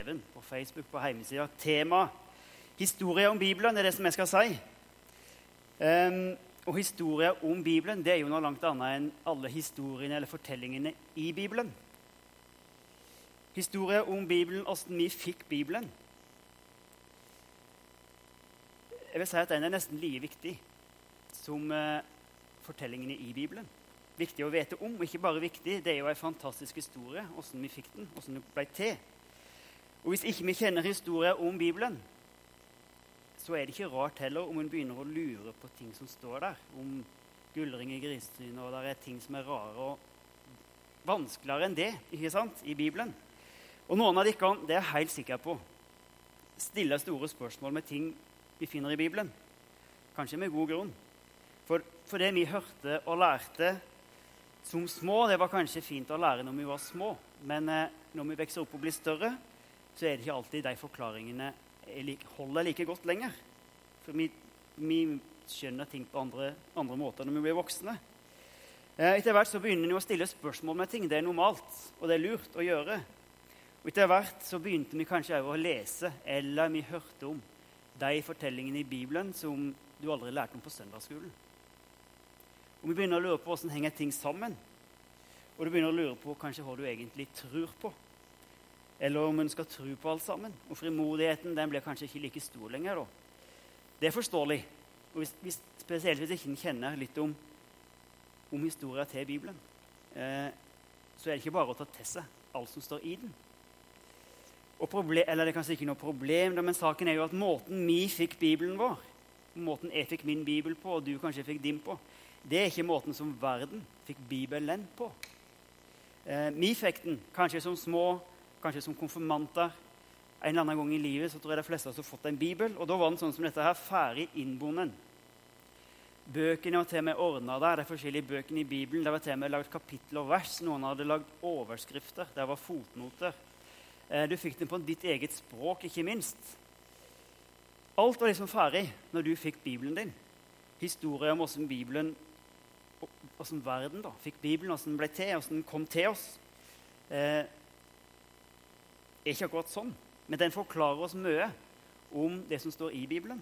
på Facebook, på hjemmesida. Tema historie om Bibelen, det er det som jeg skal si. Og historie om Bibelen, det er jo noe langt annet enn alle historiene eller fortellingene i Bibelen. Historie om Bibelen, hvordan vi fikk Bibelen. Jeg vil si at den er nesten like viktig som fortellingene i Bibelen. Viktig å vite om, og ikke bare viktig, det er jo en fantastisk historie, hvordan vi fikk den, hvordan det ble til. Og hvis ikke vi kjenner historie om Bibelen, så er det ikke rart heller om en begynner å lure på ting som står der, om gullring i grisetrynet, og der er ting som er rare og vanskeligere enn det, ikke sant, i Bibelen. Og noen av de kan, det er jeg helt sikker på, stille store spørsmål med ting vi finner i Bibelen. Kanskje med god grunn. For det vi hørte og lærte som små, det var kanskje fint å lære når vi var små, men når vi vokser opp og blir større, så er det ikke alltid de forklaringene holder like godt lenger. For vi skjønner ting på andre måter når vi blir voksne. Etter hvert så begynner vi å stille spørsmål med ting. Det er normalt, og det er lurt å gjøre. Og etter hvert så begynte vi kanskje å lese, eller vi hørte om de fortellingene i Bibelen som du aldri lærte om på søndagsskolen. Og vi begynner å lure på hvordan henger ting sammen. Og du begynner å lure på kanskje hva du egentlig tror på. Eller om en skal tro på alt sammen. Og frimodigheten, den blir kanskje ikke like stor lenger da. Det er forståelig. Og spesielt hvis ikke en kjenner litt om historien til Bibelen, så er det ikke bare å ta til seg alt som står i den. Eller det er kanskje ikke noe problem, men saken er jo at måten vi fikk Bibelen vår, måten jeg fikk min Bibel på, og du kanskje fikk din på, det er ikke måten som verden fikk Bibelen på. Vi fikk den kanskje som små, kanskje som konfirmanter. En eller annen gang i livet så tror jeg de fleste har fått en Bibel, og da var den sånn som dette her, ferdig innbonden. Bøkene var til og med ordnet der, de forskjellige bøkene i Bibelen, det var til og med laget kapittel og vers, noen hadde laget overskrifter, det var fotnoter. Du fikk den på ditt eget språk, ikke minst. Alt var liksom ferdig når du fikk Bibelen din. Historie om hvordan Bibelen, hvordan verden da, fikk Bibelen, hvordan den ble til, hvordan den kom til oss. Er ikke akkurat sånn, men den forklarer oss mye om det som står i Bibelen.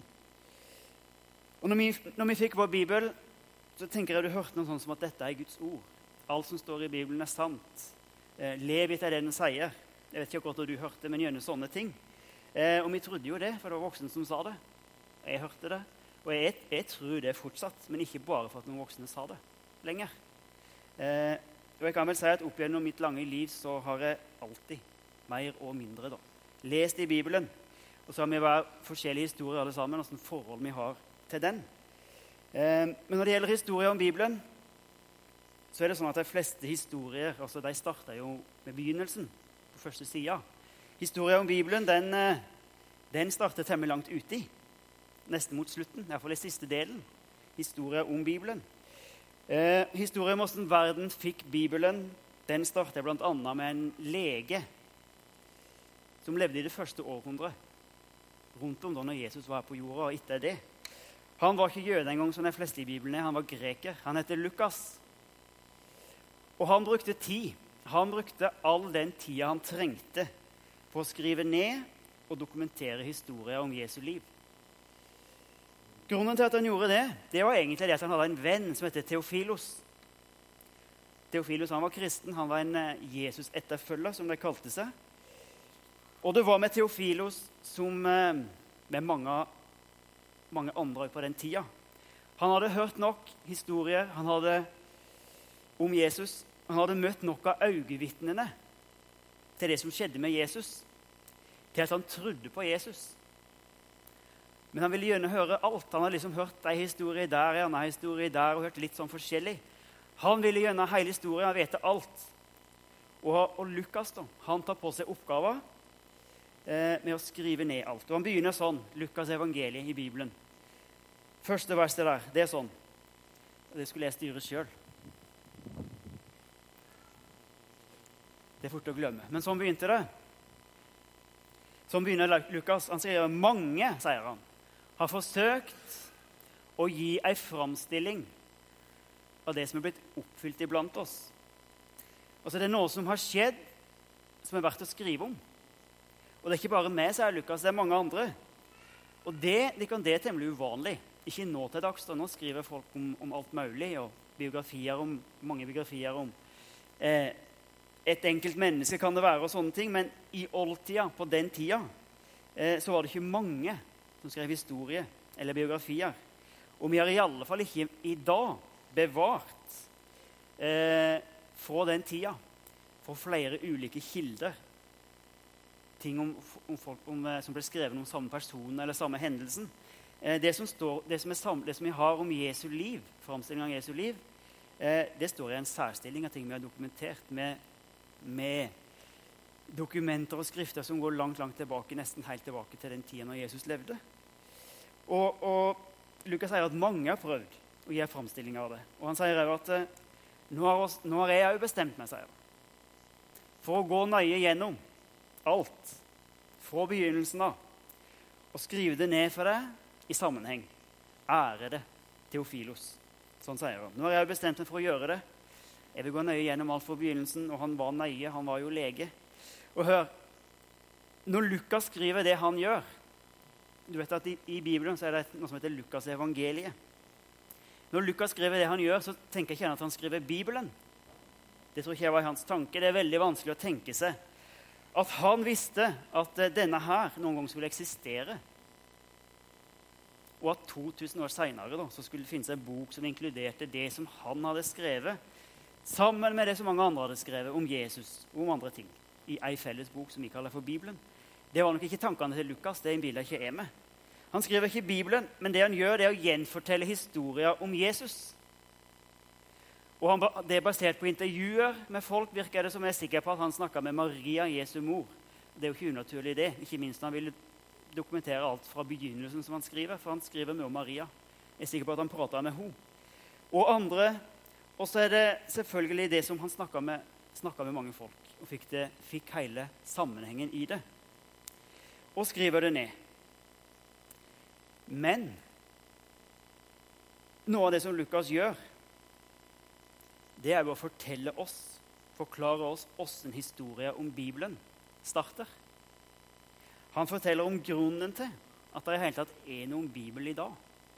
Og når vi fikk vår Bibel, så tenker jeg du hørte noe sånt som at dette er Guds ord. Alt som står i Bibelen er sant. Lev etter det den sier. Jeg vet ikke akkurat hva du hørte, men gjerne sånne ting. Og vi trodde jo det, for det var voksne som sa det. Jeg hørte det. Og jeg tror det fortsatt, men ikke bare for at noen voksne sa det lenger. Og jeg kan vel si at opp gjennom mitt lange liv så har jeg alltid, mer og mindre da, lest i Bibelen. Og så har vi vært forskjellige historier alle sammen, og sånn forhold vi har til den. Men når det gjelder historier om Bibelen, så er det sånn at de fleste historier, altså de starter jo med begynnelsen, på første sida. Historien om Bibelen, den starter temmelig langt uti. Nesten mot slutten, i hvert fall i siste delen. Historien om Bibelen. Historien om hvordan verden fikk Bibelen, den starter blant annet med en lege som levde i det første århundret, rundt om da når Jesus var på jorda og etter det. Han var ikke jøde en gang som de fleste i Bibelen er, han var greker. Han heter Lukas. Og han brukte tid. Han brukte all den tida han trengte på å skrive ned og dokumentere historier om Jesu liv. Grunnen til at han gjorde det, det var egentlig det at han hadde en venn som heter Theofilos. Theofilos, han var kristen, han var en Jesus-etterfølger, som de kalte seg. Og det var med Theofilos som med mange andre på den tida. Han hadde hørt nok historier om Jesus. Han hadde møtt nok av øyevitnene til det som skjedde med Jesus, til at han trodde på Jesus. Men han ville gjerne høre alt. Han hadde liksom hørt en historie der, en annen historie der, og hørt litt sånn forskjellig. Han ville gjerne hele historien, han vet alt. Og Lukas da, han tar på seg oppgaver med å skrive ned alt. Og han begynner sånn, Lukas evangeliet i Bibelen. Første verset der, det er sånn. Det skulle jeg styre selv. Det er fort å glemme. Men sånn begynte det. Sånn begynner Lukas. Han sier, mange, sier han, har forsøkt å gi en framstilling av det som er blitt oppfylt iblant oss. Altså det er noe som har skjedd, som er verdt å skrive om. Og det er ikke bare meg, sier Lukas, det er mange andre. Og det er temmelig uvanlig. Ikke nå til dags, da. Nå skriver folk om alt mulig, og mange biografier om et enkelt menneske kan det være, og sånne ting. Men i oldtida, på den tida, så var det ikke mange som skrev historie eller biografier. Og vi har i alle fall ikke i dag bevart fra den tida, for flere ulike kilder, ting om folk som ble skrevet om samme person eller samme hendelsen. Det som vi har om Jesu liv, framstillingen av Jesu liv, det står i en særstilling av ting vi har dokumentert med dokumenter og skrifter som går langt, langt tilbake, nesten helt tilbake til den tiden når Jesus levde. Og Lukas sier at mange har prøvd å gi en framstilling av det. Og han sier også at nå har jeg jo bestemt meg, sier han, for å gå nøye gjennom alt, fra begynnelsen av, og skrive det ned for deg i sammenheng. Ærede Theofilos. Sånn sier han. Nå har jeg bestemt meg for å gjøre det. Jeg vil gå nøye gjennom alt fra begynnelsen, og han var nøye, han var jo lege. Og hør, når Lukas skriver det han gjør, du vet at i Bibelen så er det noe som heter Lukas evangeliet. Når Lukas skriver det han gjør, så tenker jeg ikke at han skriver Bibelen. Det tror ikke jeg var hans tanke. Det er veldig vanskelig å tenke seg at han visste at denne her noen gang skulle eksistere. Og at 2000 år senere så skulle det finnes en bok som inkluderte det som han hadde skrevet, sammen med det som mange andre hadde skrevet om Jesus og om andre ting, i en felles bok som vi kaller for Bibelen. Det var nok ikke tankene til Lukas, det innbiller ikke jeg med. Han skriver ikke Bibelen, men det han gjør, det er å gjenfortelle historier om Jesus. Og det er basert på intervjuer med folk, virker det som jeg er sikker på at han snakket med Maria, Jesu mor. Det er jo ikke unaturlig det, ikke minst når han ville dokumentere alt fra begynnelsen som han skriver, for han skriver med Maria. Jeg er sikker på at han pratet med henne. Og så er det selvfølgelig det som han snakket med mange folk, og fikk hele sammenhengen i det. Og skriver det ned. Men noe av det som Lukas gjør, det er å forklare oss hvordan historien om Bibelen starter. Han forteller om grunnen til at det i hele tatt er noe om Bibelen i dag.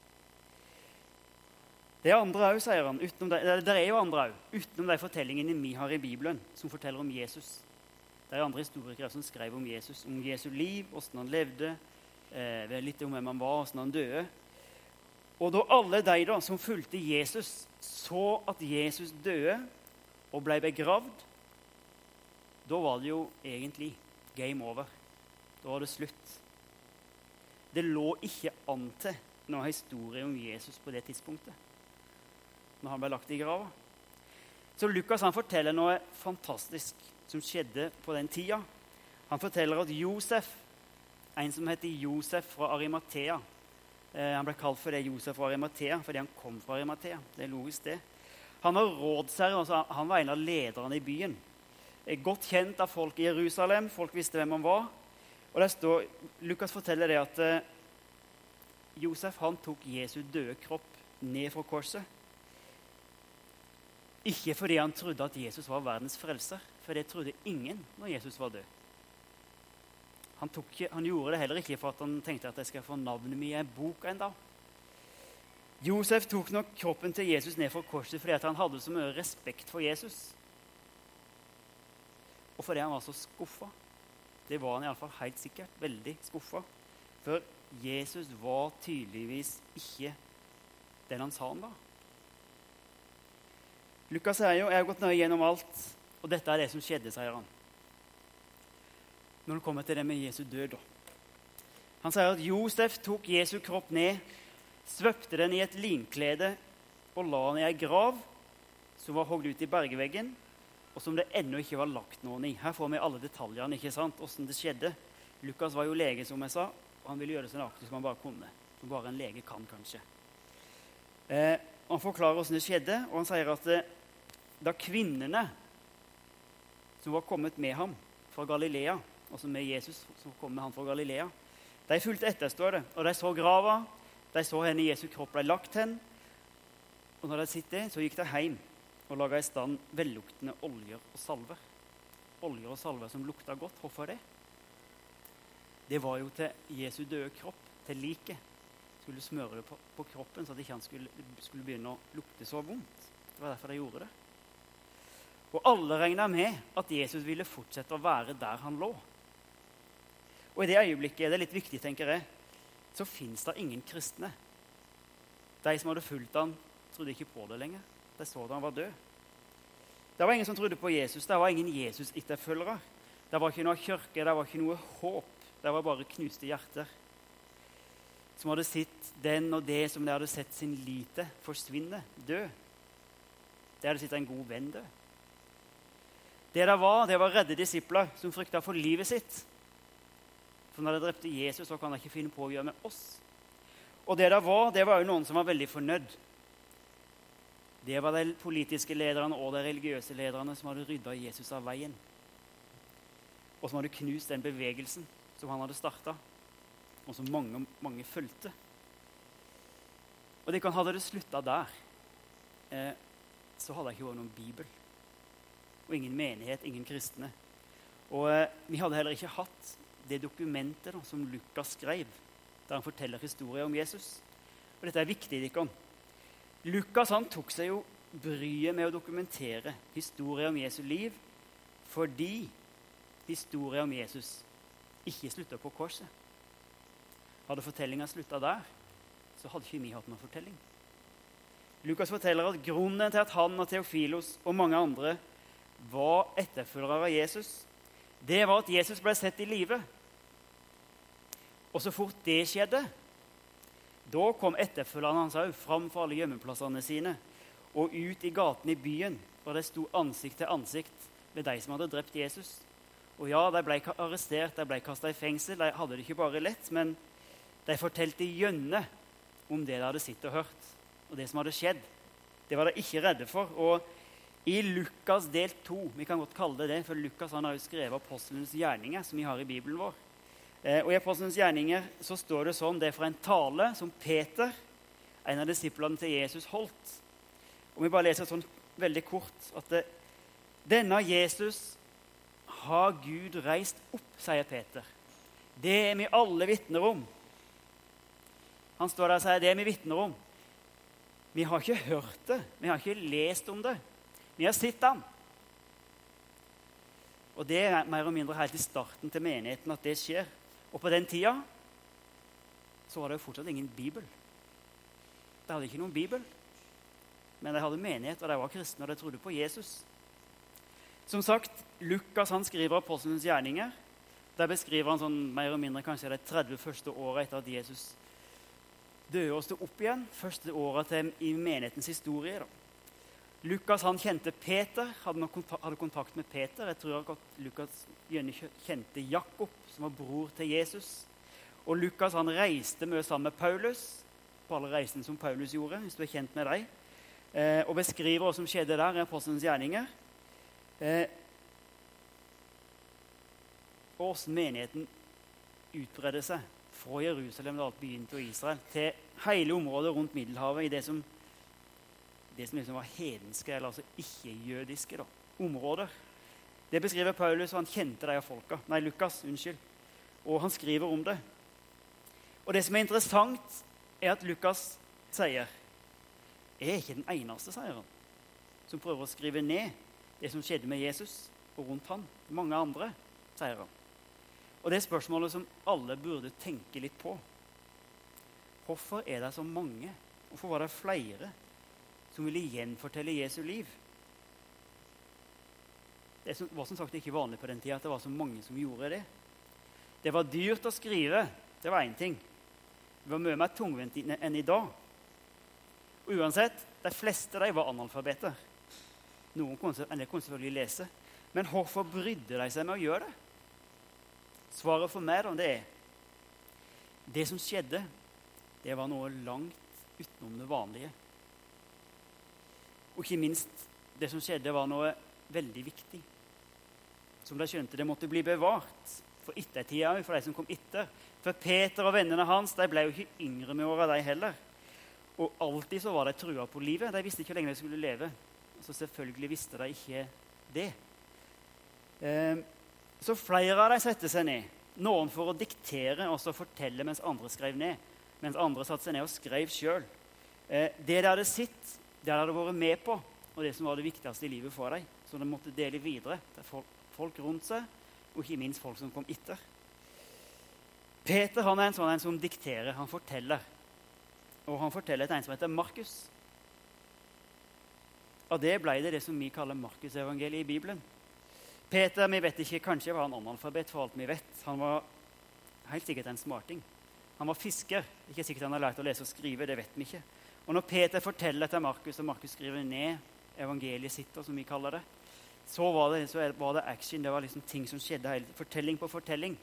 Det er andre også, sier han. Det er jo andre også, utenom de fortellingene vi har i Bibelen, som forteller om Jesus. Det er andre historikere som skrev om Jesus, om Jesu liv, hvordan han levde, litt om hvem han var, hvordan han døde. Og da alle de som fulgte Jesus, så at Jesus døde og ble begravd, da var det jo egentlig game over. Da var det slutt. Det lå ikke an til noen historie om Jesus på det tidspunktet, når han ble lagt i grava. Så Lukas han forteller noe fantastisk som skjedde på den tida. Han forteller at Josef, en som heter Josef fra Arimathea, han ble kalt for det Josef fra Arimathea, fordi han kom fra Arimathea. Det er logisk det. Han var rådsherre, altså han var en av lederne i byen. Godt kjent av folk i Jerusalem, folk visste hvem han var. Og der står, Lukas forteller det at Josef han tok Jesu døde kropp ned fra korset. Ikke fordi han trodde at Jesus var verdens frelser, for det trodde ingen når Jesus var død. Han gjorde det heller ikke for at han tenkte at jeg skal få navnet mitt i en bok en dag. Josef tok nok kroppen til Jesus ned fra korset fordi han hadde så mye respekt for Jesus. Og fordi han var så skuffet. Det var han i alle fall helt sikkert, veldig skuffet. For Jesus var tydeligvis ikke den han sa han var. Lukas sier jo, jeg har gått nøye gjennom alt, og dette er det som skjedde, sier han. Når det kommer til det med Jesu død da. Han sier at Josef tok Jesu kropp ned, svøpte den i et linklede og la den i en grav som var hogd ut i bergveggen, og som det ennå ikke var lagt noen i. Her får vi alle detaljene, ikke sant, hvordan det skjedde. Lukas var jo lege, som jeg sa, og han ville gjøre det så nøyaktig som han bare kunne. Som bare en lege kan, kanskje. Han forklarer hvordan det skjedde, og han sier at da kvinnene som var kommet med ham fra Galilea, altså med Jesus som kom med han fra Galilea, de fulgte etter, står det, og de så grava, de så henne Jesu kropp ble lagt hen, og når de sitter det, så gikk de hjem og laget i stand velluktende oljer og salver. Oljer og salver som lukta godt. Hvorfor det? det var jo til Jesu døde kropp, til liket. Skulle smøre det på kroppen, så at ikke han skulle begynne å lukte så vondt. Det var derfor de gjorde det. Og alle regnet med at Jesus ville fortsette å være der han lå. Og i det øyeblikket, det er litt viktig, tenker jeg, så finnes det ingen kristne. De som hadde fulgt han, trodde ikke på det lenger. De så da han var død. Det var ingen som trodde på Jesus. Det var ingen Jesus-etterfølgere. Det var ikke noe kirke, det var ikke noe håp. Det var bare knuste hjerter. Som hadde sett den og det som de hadde sett sin lite forsvinne, dø. De hadde sett en god venn dø. Det var redde disipler som frykta for livet sitt. For når de drepte Jesus, så kan de ikke finne på å gjøre med oss. Og det var jo noen som var veldig fornøyd. Det var de politiske lederne og de religiøse lederne som hadde ryddet Jesus av veien. Og som hadde knust den bevegelsen som han hadde startet, og som mange fulgte. Og hadde det sluttet der, så hadde det ikke vært noen bibel. Og ingen menighet, ingen kristne. Og vi hadde heller ikke hatt det dokumentet da, som Lukas skrev, der han forteller historier om Jesus. Og dette er viktig, Dikon. Lukas han tok seg jo bryet med å dokumentere historier om Jesu liv, fordi historier om Jesus ikke sluttet på korset. Hadde fortellingen sluttet der, så hadde ikke vi hatt noen fortelling. Lukas forteller at grunnen til at han og Theofilos og mange andre var etterfølgere av Jesus, det var at Jesus ble sett i live. Og så fort det skjedde, da kom etterfølgerne hans også fram for alle gjemmeplassene sine og ut i gaten i byen, og de sto ansikt til ansikt med de som hadde drept Jesus. Og ja, de ble arrestert, de ble kastet i fengsel, de hadde det ikke bare lett, men de fortalte gjønne om det de hadde sett og hørt, og det som hadde skjedd. Det var de ikke redde for. Og i Lukas del 2, vi kan godt kalle det det, for Lukas han har jo skrevet apostelens gjerninger, som vi har i Bibelen vår. Og i apostelens gjerninger så står det sånn, det er fra en tale som Peter, en av disiplene til Jesus, holdt. Og vi bare leser sånn veldig kort, at denne Jesus har Gud reist opp, sier Peter. Det er vi alle vitner om. Han står der og sier, det er vi vitner om. Vi har ikke hørt det, vi har ikke lest om det. Vi har sett han. Og det er mer og mindre helt i starten til menigheten at det skjer. Og på den tida så var det jo fortsatt ingen bibel. De hadde ikke noen bibel, men de hadde menighet, og de var kristne, og de trodde på Jesus. Som sagt, Lukas han skriver apostelens gjerninger. Der beskriver han sånn mer og mindre kanskje de 30 første årene etter at Jesus døde og stod opp igjen. Første året i menighetens historie. Da. Lukas han kjente Peter, hadde kontakt med Peter. Jeg tror at Lukas kjente Jakob, som var bror til Jesus. Og Lukas han reiste mye sammen med Paulus, på alle reisene som Paulus gjorde, hvis du er kjent med deg. Og beskriver hva som skjedde der i apostelens gjerninger. Og hvordan menigheten utbredde seg fra Jerusalem, da alt begynte, og Israel, til hele området rundt Middelhavet, i det som liksom var hedenske, eller altså ikke-jødiske områder. Det beskriver Paulus, og han kjente de av folka. Nei, Lukas, unnskyld. Og han skriver om det. Og det som er interessant, er at Lukas sier, jeg er ikke den eneste, sier han, som prøver å skrive ned det som skjedde med Jesus og rundt han. Mange andre, sier han. Og det er spørsmålet som alle burde tenke litt på. Hvorfor er det så mange? Hvorfor var det flere som ville gjenfortelle Jesu liv? Det var som sagt ikke vanlig på den tida at det var så mange som gjorde det. Det var dyrt å skrive, det var en ting. Det var mye mer tungvint enn i dag. Og uansett, de fleste de var analfabeter. Noen kunne selvfølgelig lese. Men hvorfor brydde de seg med å gjøre det? Svaret for meg det er, det som skjedde, det var noe langt utenom det vanlige. Og ikke minst, det som skjedde var noe veldig viktig. Som de skjønte, det måtte bli bevart for ettertida, for de som kom etter. For Peter og vennene hans, de ble jo ikke yngre med åra, de heller. Og alltid så var de trua på livet. De visste ikke hvor lenge de skulle leve. Så selvfølgelig visste de ikke det. Så flere av dem setter seg ned Noen for å diktere og så fortelle mens andre skrev ned. Mens andre satte seg ned og skrev selv. Det de hadde sett, det de hadde vært med på, og det som var det viktigste i livet for dem, som de måtte dele videre til folk rundt seg, og ikke minst folk som kom etter. Peter han er en som dikterer, han forteller. Og han forteller til en som heter Markus. Og det ble det som vi kaller Markus-evangeliet i Bibelen. Peter, vi vet ikke, kanskje var han analfabet for alt vi vet. Han var helt sikkert en smarting. Han var fisker. Ikke sikkert han har lært å lese og skrive, det vet vi ikke. Og når Peter forteller til Markus, og Markus skriver ned evangeliet sitt, som vi kaller det, så var det action. Det var liksom ting som skjedde, fortelling på fortelling.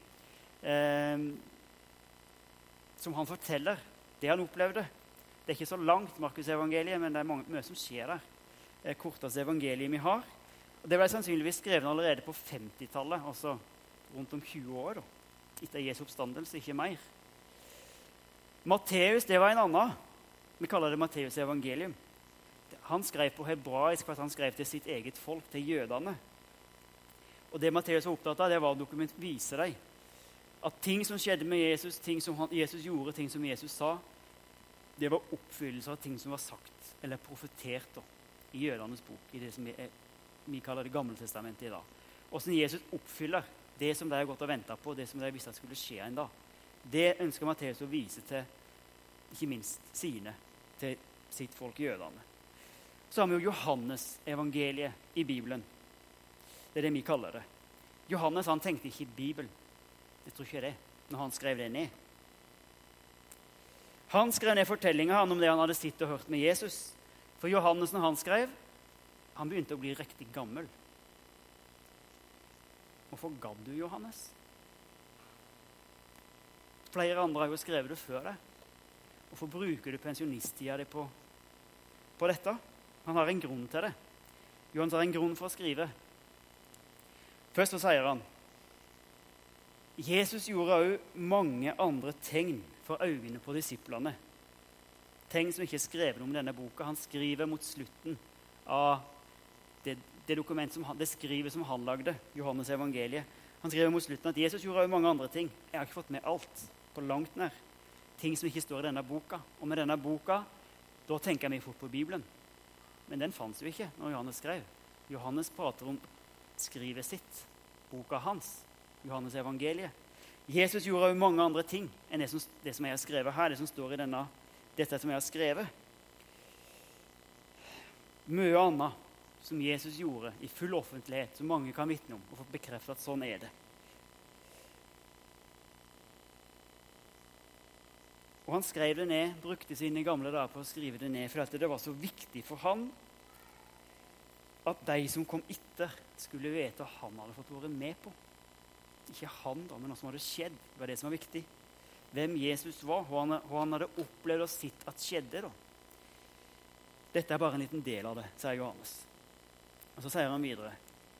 Som han forteller, det han opplevde. Det er ikke så langt, Markus-evangeliet, men det er mye som skjer der. Det korteste evangeliet vi har. Og det ble sannsynligvis skrevet allerede på 50-tallet, altså rundt om 20 år, da. Etter Jesu oppstandelse, ikke mer. Matteus, det var en annen. Vi kaller det Matteus evangelium. Han skrev på hebraisk for at han skrev til sitt eget folk, til jødene. Og det Matteus var opptatt av, det var å vise dem at ting som skjedde med Jesus, ting som Jesus gjorde, ting som Jesus sa, det var oppfyllelser av ting som var sagt eller profetert da, i jødenes bok, i det som vi kaller det gamle testamentet i dag. Hvordan Jesus oppfyller det som de har gått og ventet på, det som de visste at skulle skje en dag. Det ønsker Matteus å vise til, ikke minst til sitt folk jødene. Så har vi jo Johannes-evangeliet i Bibelen. Det er det vi kaller det. Johannes han tenkte ikke i Bibelen. Jeg tror ikke det, når han skrev det ned. Han skrev ned fortellinger om det han hadde sett og hørt med Jesus. For Johannes, når han skrev, han begynte å bli riktig gammel. Hvorfor gadd du, Johannes? Flere andre har jo skrevet det før deg. Hvorfor bruker du pensjonisttida di på dette? Han har en grunn til det. Johannes har en grunn for å skrive. Først så sier han, Jesus gjorde også mange andre tegn for øynene på disiplene. Tegn som ikke er skrevet om denne boka. Han skriver mot slutten av det dokument det skriver som han lagde, Johannes evangeliet. Han skriver mot slutten at Jesus gjorde også mange andre ting. Jeg har ikke fått med alt på langt nær. Ting som ikke står i denne boka. Og med denne boka, da tenker vi fort på Bibelen. Men den fanns jo ikke når Johannes skrev. Johannes prater om skrivet sitt, boka hans, Johannes evangeliet. Jesus gjorde også mange andre ting enn det som jeg har skrevet her, det som står i dette som jeg har skrevet. Mye annet som Jesus gjorde i full offentlighet, som mange kan vitne om, og få bekreftet at sånn er det. Og han skrev det ned, brukte sine gamle dager på å skrive det ned, for at det var så viktig for han at de som kom etter, skulle vite hva han hadde fått være med på. Ikke han da, men noe som hadde skjedd. Det var det som var viktig. Hvem Jesus var, hva han hadde opplevd og sett at skjedde da. Dette er bare en liten del av det, sier Johannes. Og så sier han videre.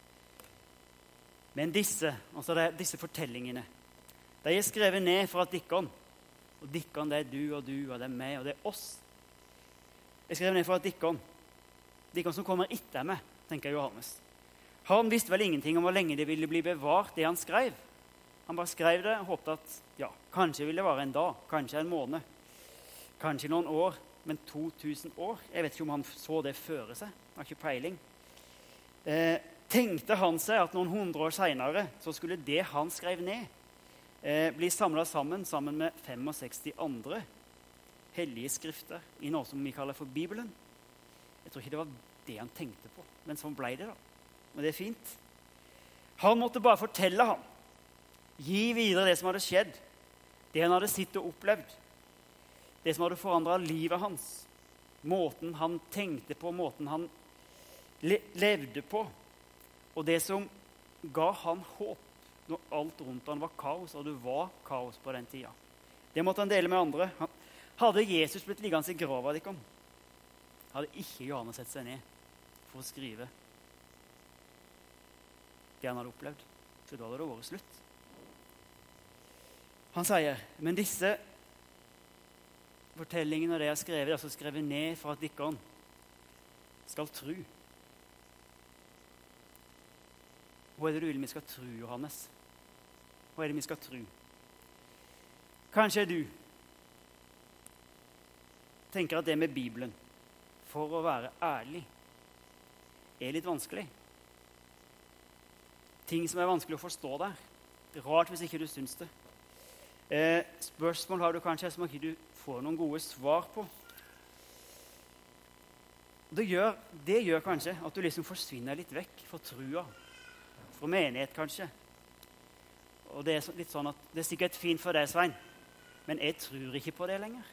Men disse fortellingene, de er skrevet ned for at dikkon, og dikkon det er du, og det er meg, og det er oss. Jeg skrev ned for at dikkon som kommer etter meg, tenker Johannes. Han visste vel ingenting om hvor lenge det ville bli bevart, det han skrev. Han bare skrev det og håpte at kanskje ville det være en dag, kanskje en måned, kanskje noen år, men 2000 år. Jeg vet ikke om han så det føre seg. Han har ikke peiling. Tenkte han seg at noen 100 år senere så skulle det han skrev ned bli samlet sammen med 65 andre hellige skrifter i noe som vi kaller for Bibelen. Jeg tror ikke det var det han tenkte på, men sånn ble det da. Men det er fint. Han måtte bare fortelle ham. Gi videre det som hadde skjedd. Det han hadde sett og opplevd. Det som hadde forandret livet hans. Måten han tenkte på, måten han levde på. Og det som ga han håp når alt rundt han var kaos, og det var kaos på den tida. Det måtte han dele med andre. Hadde Jesus blitt liggende i grava, hadde ikke Johannes sett seg ned for å skrive det han hadde opplevd. Så da hadde det vært slutt. Han sier, men disse fortellingene og det jeg har skrevet, altså skrevet ned for at dikkene skal tro. Hva er det du vil vi skal tro, Johannes? Hva er det vi skal tro? Kanskje du tenker at det med Bibelen, for å være ærlig, er litt vanskelig. Ting som er vanskelig å forstå der. Det er rart hvis ikke du syns det. Spørsmål har du kanskje som ikke du får noen gode svar på. Det gjør kanskje at du liksom forsvinner litt vekk fra trua, fra menighet kanskje. Og det er litt sånn at det er sikkert fint for deg, Svein, men jeg tror ikke på det lenger.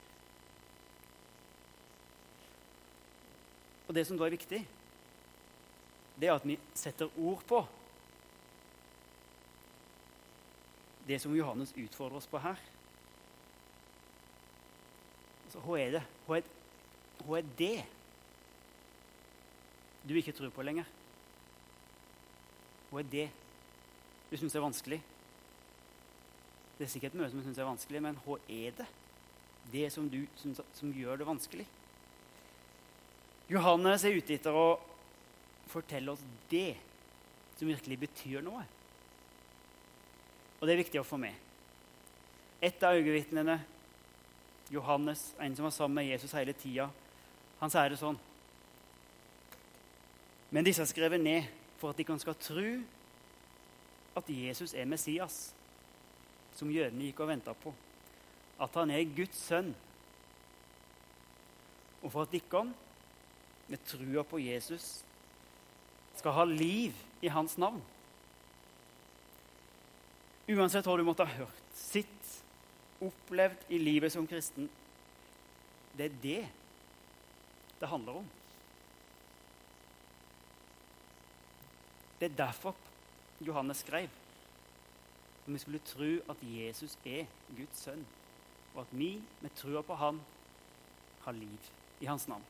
Og det som da er viktig, det er at vi setter ord på det som Johannes utfordrer oss på her. Altså, hva er det? Hva er det du ikke tror på lenger? Hva er det du synes er vanskelig? Det er sikkert mye som du synes er vanskelig, men hva er det? Det som du synes som gjør det vanskelig? Johannes er ute etter å fortelle oss det som virkelig betyr noe. Og det er viktig å få med. Et av øyevitnene, Johannes, en som var sammen med Jesus hele tida, han sier det sånn: men disse er skrevet ned for at de skal tro at Jesus er Messias, som jødene gikk og ventet på, at han er Guds sønn, og for at de med trua på Jesus skal ha liv i hans navn. Uansett hva du måtte ha hørt, sitt, opplevd i livet som kristen, det er det det handler om. Det er derfor Johannes skrev at vi skulle tro at Jesus er Guds sønn, og at vi med trua på han har liv i hans navn.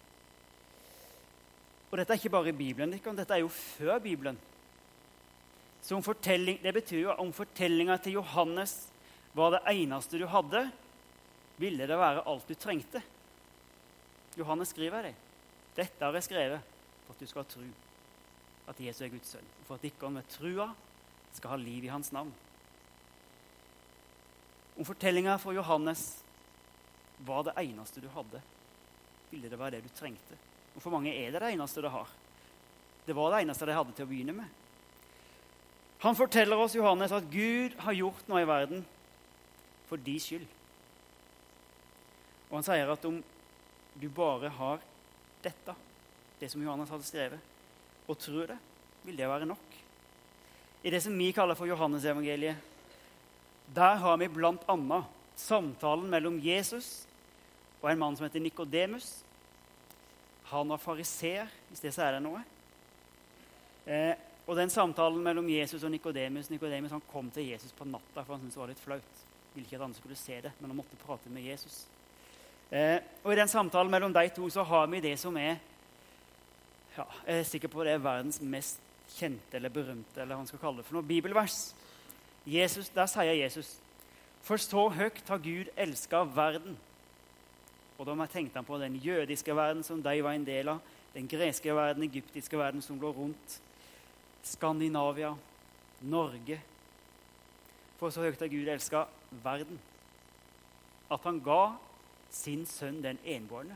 Og dette er ikke bare i Bibelen, dette er jo før Bibelen. Så det betyr jo om fortellinga til Johannes var det eneste du hadde, ville det være alt du trengte. Johannes skriver det. Dette har jeg skrevet for at du skal tro at Jesus er Guds sønn, og for at de med trua skal ha liv i hans navn. Om fortellinga for Johannes var det eneste du hadde, ville det være det du trengte. Og for mange er det eneste de har. Det var det eneste de hadde til å begynne med. Han forteller oss, Johannes, at Gud har gjort noe i verden for din skyld. Og han sier at om du bare har dette, det som Johannes hadde skrevet, og tror det, vil det være nok. I det som vi kaller for Johannes-evangeliet, der har vi blant annet samtalen mellom Jesus og en mann som heter Nikodemus. Han var fariseer, hvis det sier det noe. Og den samtalen mellom Jesus og Nikodemus, han kom til Jesus på natta, for han syntes det var litt flaut. Ville ikke at andre skulle se det, men han måtte prate med Jesus. Og i den samtalen mellom de to så har vi det som er, ja, jeg er sikker på det er verdens mest kjente eller berømte, eller hva man skal kalle det for noe, bibelvers. Der sier Jesus: for så høyt har Gud elsket verden. Og da tenkte han på den jødiske verden som de var en del av, den greske verden, egyptiske verden som lå rundt, Skandinavia, Norge. For så høyt har Gud elsket verden, at han ga sin sønn den enbårne.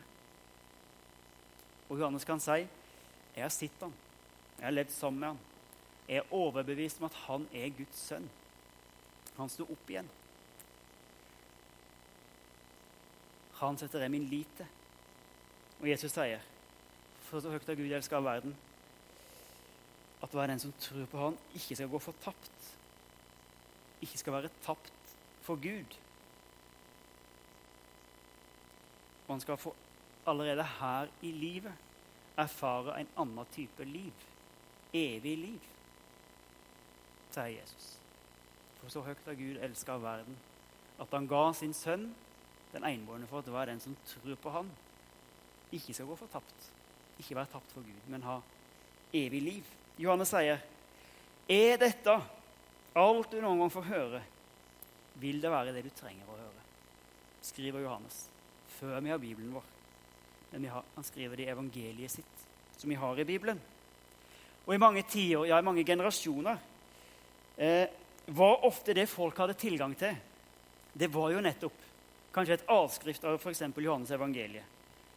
Og Johannes kan si: jeg har sett han, jeg har levd sammen med han, jeg er overbevist om at han er Guds sønn. Han sto opp igjen. Han setter jeg min lit til. Og Jesus sier: for så høyt har Gud elsket verden, at hver den som tror på han, ikke skal gå fortapt. Ikke skal være tapt for Gud. Og han skal få allerede her i livet erfare en annen type liv. Evig liv, sier Jesus. For så høyt har Gud elsket verden, at han ga sin sønn den enbårne, for at hver den som tror på han, ikke skal gå fortapt. Ikke være tapt for Gud, men ha evig liv. Johannes sier: er dette alt du noen gang får høre, vil det være det du trenger å høre, skriver Johannes, før vi har Bibelen vår. Men han skriver det i evangeliet sitt, som vi har i Bibelen. Og i mange tiår, ja, i mange generasjoner, var ofte det folk hadde tilgang til. Det var jo nettopp kanskje et avskrift av for eksempel Johannes evangeliet.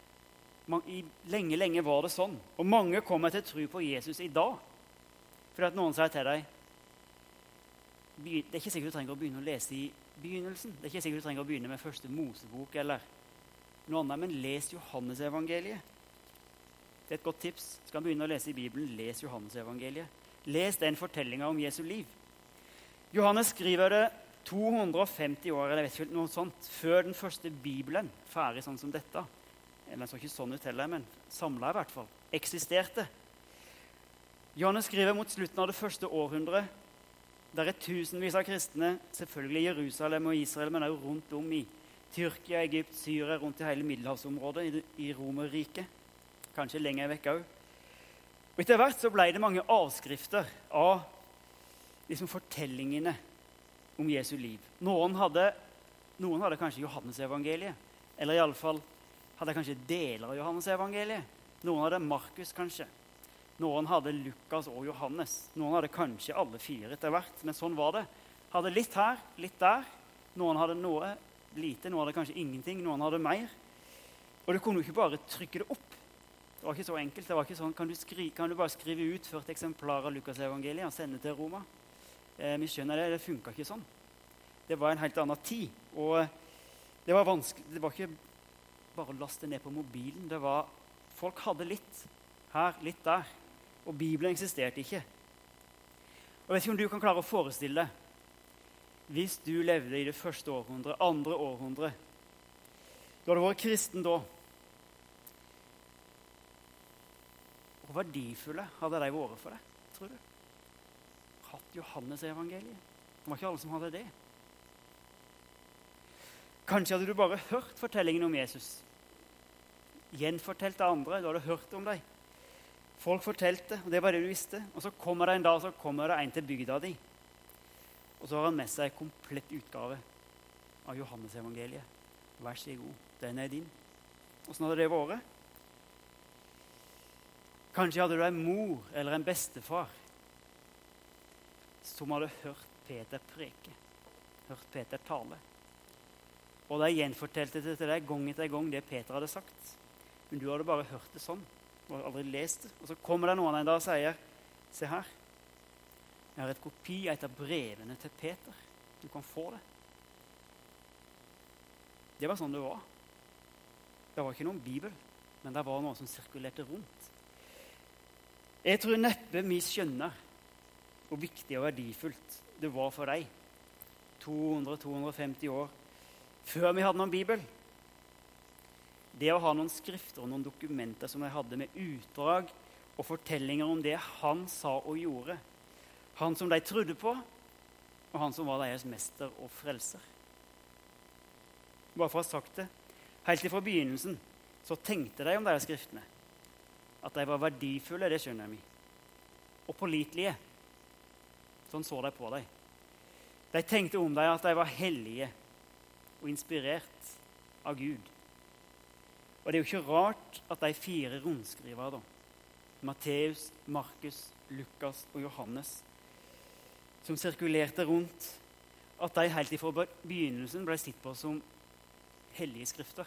Lenge var det sånn. Og mange kommer til tro på Jesus i dag. For at noen sier til deg, det er ikke sikkert du trenger å begynne å lese i begynnelsen. Det er ikke sikkert du trenger å begynne med første Mosebok eller noe annet, men les Johannes evangeliet. Det er et godt tips. Skal du begynne å lese i Bibelen, les Johannes evangeliet. Les den fortellingen om Jesu liv. Johannes skriver det 250 år, eller jeg vet ikke noe sånt, før den første Bibelen, ferdig sånn som dette. Den så ikke sånn ut heller, men samlet i hvert fall, eksisterte. Johannes skriver mot slutten av det første århundret. Der er tusenvis av kristne, selvfølgelig i Jerusalem og Israel, men også rundt om i Tyrkia, Egypt, Syria, rundt i hele Middelhavsområdet, i Romerriket. Kanskje lenger vekk også. Og etter hvert så ble det mange avskrifter av liksom fortellingene om Jesu liv. Noen hadde kanskje Johannes evangeliet, eller i alle fall hadde kanskje deler av Johannes evangeliet. Noen hadde Markus kanskje. Noen hadde Lukas og Johannes. Noen hadde kanskje alle fire etter hvert, men sånn var det. Hadde litt her, litt der. Noen hadde noe lite, noen hadde kanskje ingenting, noen hadde mer. Og du kunne jo ikke bare trykke det opp. Det var ikke så enkelt. Det var ikke sånn, kan du bare skrive ut 40 eksemplarer av Lukas evangeliet og sende til Roma? Vi skjønner det funket ikke sånn. Det var en helt annen tid, og det var vanskelig. Det var ikke bare å laste ned på mobilen. Folk hadde litt her, litt der, og Bibelen eksisterte ikke. Og jeg vet ikke om du kan klare å forestille deg, hvis du levde i det første århundre, andre århundre, da du var kristen da, hvor verdifulle hadde de vært for deg, tror du? Hatt Johannes evangeliet. Det var ikke alle som hadde det. Kanskje hadde du bare hørt fortellingen om Jesus. Gjenfortelt av andre, du hadde hørt om dem. Folk fortalte, og det var det du visste. Og så kommer det en dag, så kommer det en til bygda di. Og så har han med seg en komplett utgave av Johannes evangeliet. Vær så god, den er din. Hvordan hadde det vært? Kanskje hadde du en mor eller en bestefar som hadde hørt Peter preke, hørt Peter tale. Og de gjenfortalte det til deg gang etter gang det Peter hadde sagt. Men du hadde bare hørt det sånn, og hadde aldri lest det. Og så kommer det noen en dag og sier, se her, jeg har et kopi av et av brevene til Peter. Du kan få det. Det var sånn det var. Det var ikke noen bibel, men det var noe som sirkulerte rundt. Jeg tror neppe vi skjønner hvor viktig og verdifullt det var for deg 200-250 år før vi hadde noen bibel. Det å ha noen skrifter og noen dokumenter som de hadde med utdrag og fortellinger om det han sa og gjorde. Han som de trodde på, og han som var deres mester og frelser. Bare for å ha sagt det, helt fra begynnelsen så tenkte de om deres skriftene. At de var verdifulle, det skjønner vi. Og pålitelige. Sånn så de på dem. De tenkte om dem at de var hellige og inspirert av Gud. Og det er jo ikke rart at de 4 rundskrivere, Matteus, Markus, Lukas og Johannes, som sirkulerte rundt, at de helt fra begynnelsen ble sett på som hellige skrifter.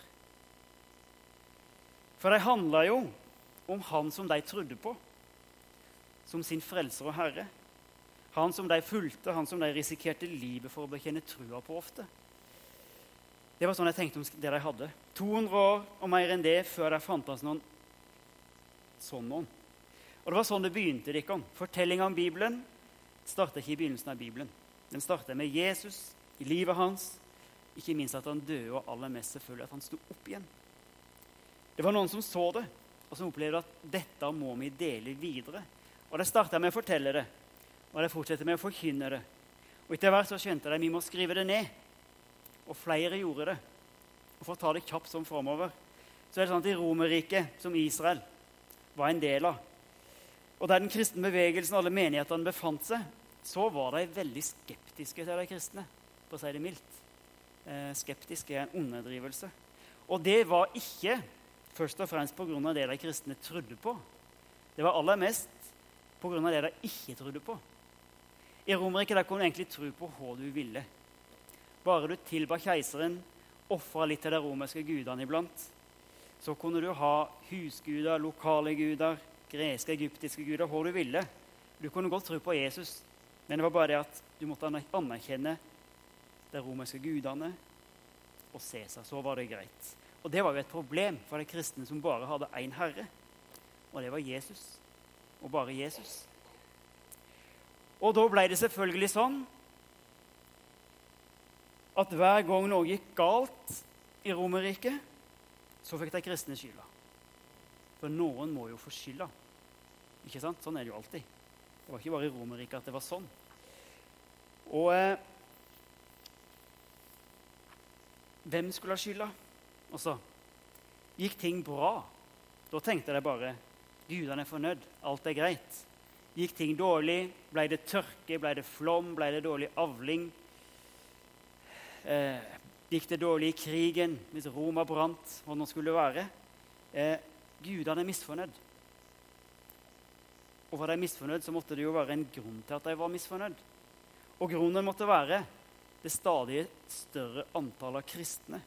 For de handlet jo om han som de trodde på, som sin frelser og herre. Han som de fulgte, han som de risikerte livet for å bekjenne trua på ofte. Det var sånn jeg tenkte om det de hadde. 200 år og mer enn det før de fantes noen sånn noen. Og det var sånn det begynte, Rikon. Fortellingen om Bibelen startet ikke i begynnelsen av Bibelen. Den startet med Jesus, i livet hans, ikke minst at han døde, og aller mest selvfølgelig at han sto opp igjen. Det var noen som så det, og som opplevde at dette må vi dele videre. Og de startet med å fortelle det, og de fortsatte med å forkynne det. Og etter hvert så skjønte de at vi må skrive det ned. Og flere gjorde det. Og for å ta det kjapt som fremover, så er det sånn at i Romerriket, som Israel var en del av, og der den kristne bevegelsen og alle menighetene befant seg, så var de veldig skeptiske til de kristne, for å si det mildt. Skeptisk er en underdrivelse. Og det var ikke først og fremst på grunn av det de kristne trodde på. Det var aller mest på grunn av det de ikke trodde på. I Romerriket der kunne du egentlig tro på hva du ville. Bare du tilba keiseren, offret litt til de romerske gudene iblant, så kunne du ha husguder, lokale guder, greske, egyptiske guder, hva du ville. Du kunne godt tro på Jesus, men det var bare det at du måtte anerkjenne de romerske gudene og Cæsar. Så var det greit. Og det var jo et problem for de kristne som bare hadde en herre, og det var Jesus, og bare Jesus. Og da ble det selvfølgelig sånn at hver gang noe gikk galt i Romerriket, så fikk de kristne skylda. For noen må jo få skylda. Ikke sant? Sånn er det jo alltid. Det var ikke bare i Romerriket at det var sånn. Og hvem skulle ha skylda? Og så gikk ting bra. Da tenkte de bare, gudene er fornøyd, alt er greit. Gikk ting dårlig, ble det tørke, ble det flom, ble det dårlig avling. Gikk det dårlig i krigen, hvis Roma brant, hva det skulle være. Gudene er misfornøyd. Og var de misfornøyd, så måtte det jo være en grunn til at de var misfornøyd. Og grunnen måtte være det stadig større antallet av kristne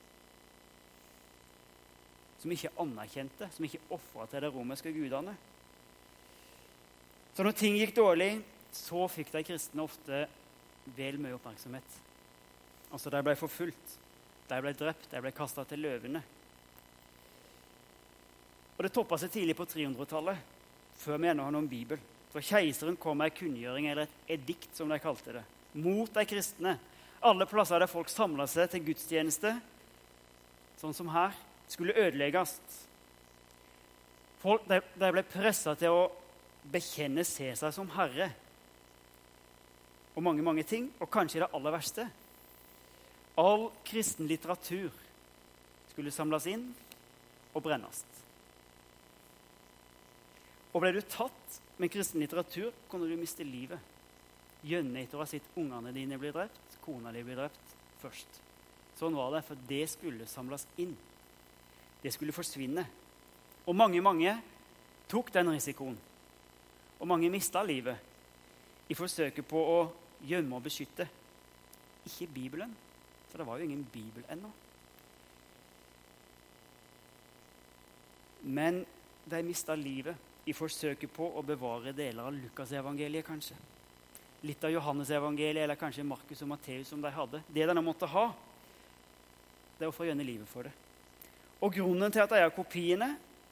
som ikke anerkjente, som ikke offret til de romerske gudene. Så når ting gikk dårlig, så fikk de kristne ofte vel mye oppmerksomhet. Altså, de ble forfulgt, de ble drept, de ble kastet til løvene. Og det toppet seg tidlig på 300-tallet, før vi ennå har noen bibel. For keiseren kom med en kunngjøring, eller et edikt, som de kalte det, mot de kristne. Alle plasser der folk samlet seg til gudstjeneste, sånn som her, skulle ødelegges. Folk de ble presset til å bekjenne Cæsar som herre. Og mange, mange ting. Og kanskje det aller verste. All kristen litteratur skulle samles inn og brennes. Og ble du tatt med kristen litteratur, kunne du miste livet. Gjønne etter å ha sett ungene dine bli drept, kona di bli drept først. Sånn var det, for det skulle samles inn. Det skulle forsvinne. Og mange tok den risikoen. Og mange mistet livet i forsøket på å gjemme og beskytte. Ikke Bibelen, for det var jo ingen Bibel ennå. Men de mistet livet i forsøket på å bevare deler av Lukas-evangeliet, kanskje. Litt av Johannes-evangeliet, eller kanskje Markus og Matteus som de hadde. Det de måtte ha, det var for å gjøre livet for det. Og grunnen til at de kopiene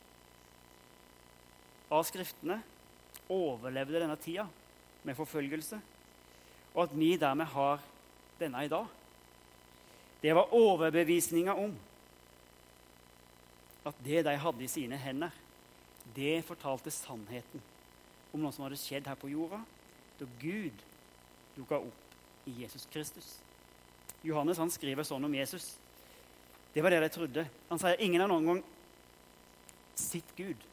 av skriftene overlevde denne tida med forfølgelse, og at vi dermed har denne i dag, det var overbevisninga om at det de hadde i sine hender, det fortalte sannheten om noe som hadde skjedd her på jorda, da Gud dukket opp i Jesus Kristus. Johannes han skriver sånn om Jesus. Det var det de trodde. Han sier, ingen har noen gang sett Gud.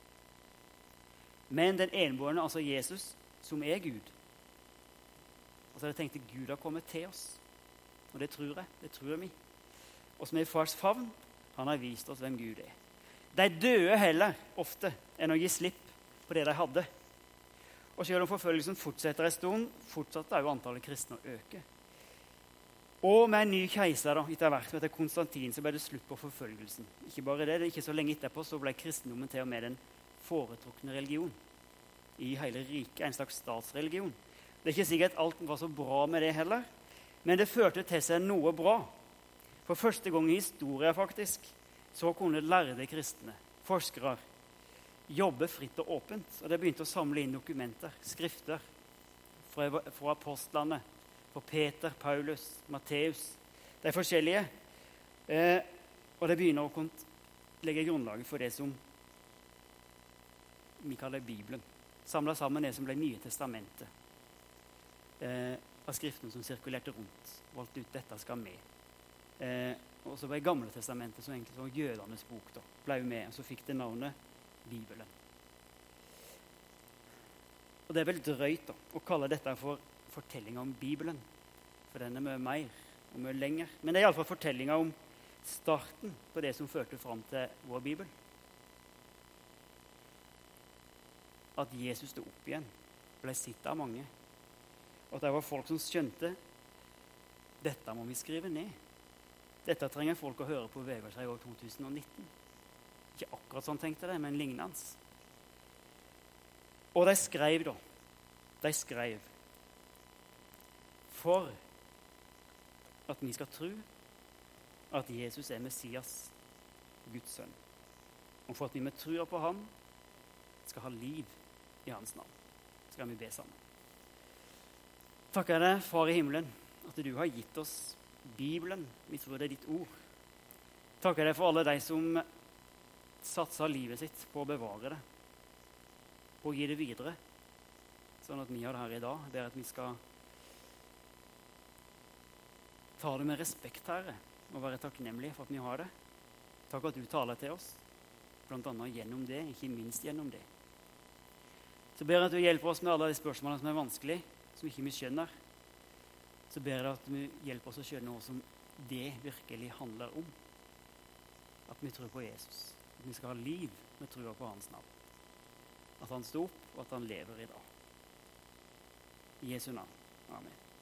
Men den enbårne, altså Jesus, som er Gud. Altså de tenkte, Gud har kommet til oss. Og det tror jeg, det tror vi. Og som er i fars favn, han har vist oss hvem Gud er. De døde heller ofte enn å gi slipp på det de hadde. Og selv om forfølgelsen fortsetter en stund, fortsatte jo antallet kristne å øke. Og med en ny keiser, etter hvert, som heter Konstantin, så ble det slutt på forfølgelsen. Ikke bare det, ikke så lenge etterpå så ble kristendommen til og med den foretrukne religion i hele riket, en slags statsreligion. Det er ikke sikkert alt var så bra med det heller, men det førte til seg noe bra. For første gang i historien faktisk, så kunne lærde kristne, forskere, jobbe fritt og åpent. Og det begynte å samle inn dokumenter, skrifter fra apostlene, for Peter, Paulus, Matteus, de forskjellige. Og det begynner å legge grunnlaget for det som vi kaller Bibelen. Samlet sammen det som ble Nye testamentet. Av skriftene som sirkulerte rundt. Valgte ut dette skal med. Og så ble Gamle testamentet, som egentlig var jødenes bok, ble jo med. Og så fikk det navnet Bibelen. Og det er vel drøyt å kalle dette for fortellinga om Bibelen, for den er mye mer og mye lenger. Men det er i alle fall fortellinga om starten på det som førte fram til vår Bibel. At Jesus stod opp igjen, ble sett av mange. Og at det var folk som skjønte dette må vi skrive ned. Dette trenger folk å høre på Vegårshei år 2019. Ikke akkurat sånn tenkte de, men lignende. Og de skrev da. De skrev for at vi skal tro at Jesus er Messias, Guds sønn. Og for at vi med trua på ham skal ha liv i hans navn. Skal vi be sammen. Takker deg, Far i himmelen, at du har gitt oss Bibelen. Vi tror det er ditt ord. Takker deg for alle de som satser livet sitt på å bevare det, på å gi det videre, sånn at vi har det her i dag. Det er at vi skal ta det med respekt, Herre, og være takknemlige for at vi har det. Takk at du taler til oss, blant annet gjennom det, ikke minst gjennom det. Så ber jeg at du hjelper oss med alle de spørsmålene som er vanskelige, som ikke vi skjønner. Så ber jeg at du hjelper oss å skjønne hva som det virkelig handler om. At vi tror på Jesus. At vi skal ha liv med trua på hans navn. At han står opp, og at han lever i dag. I Jesu navn. Amen.